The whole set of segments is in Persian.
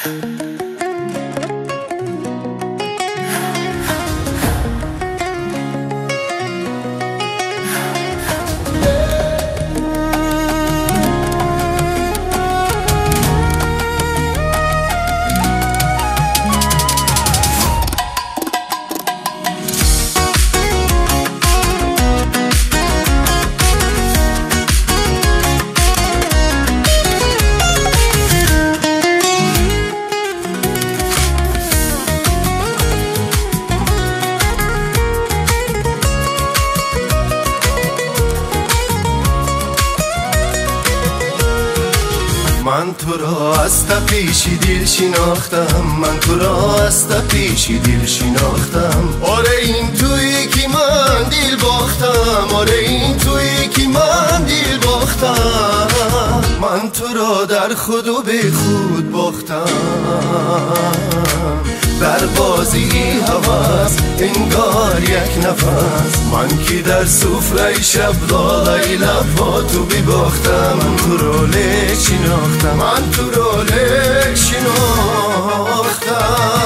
من تو را از پیشی دل شناختم، من تو را از پیشی دل شناختم. آره این تویی که من دل باختم، آره این تویی که من دل باختم. من تو را در خود و به خود باختم، در بازی هوس انگار یک نفس. من که در سفره شب لالای لب با تو بباختم. من تو رو لک شناختم، من تو رو لک شناختم.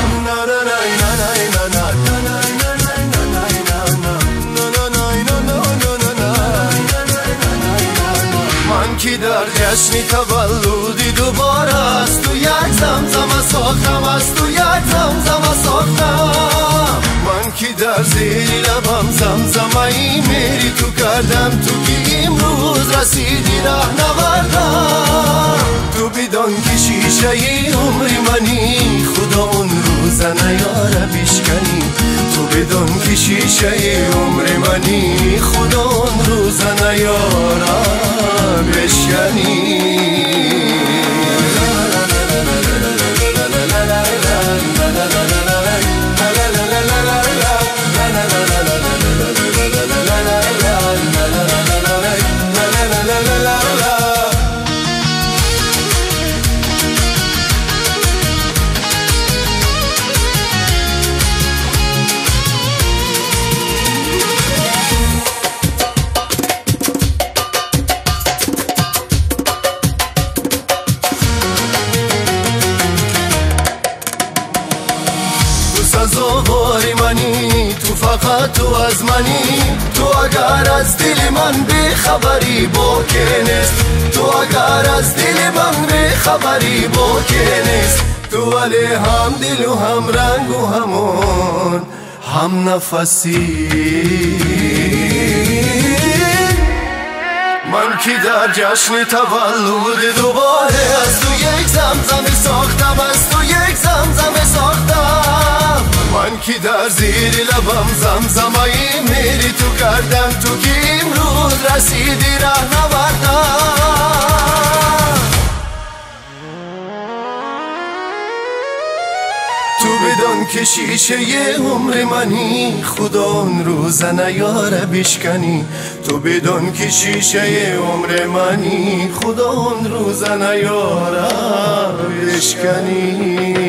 من که در جشن تولدی دوباره از تو یک زمزمه ساختم، از تو یک زمزمه ساختم. من که در زیر لبم زمزمه ای میری تو کردم، تو که امروز رسیدی ره نوردم. تو بدان که شیشه عمر منی، خدا اون روز نیاره بشکنی. تو بدان که شیشه عمر منی، خدا اون روز نیاره بشکنی. سزاوار منی، تو فقط تو از منی. تو اگر از دل من بخبری با که نیست، تو اگر از دل من بخبری با که نیست. تو ولی هم دل و هم رنگ و همون هم نفسی. من که در جشن تولد دوباره از تو یک زمزمه ساختم، از تو یک زمزمه ساختم. من که در زیر لبم زمزمه ای میری تو کردم، تو که امروز رسیدی ره نوردم. تو بدان که شیشه عمر منی، خدا اون روز نیاره بشکنی. تو بدان که شیشه عمر منی، خدا اون روز نیاره بشکنی.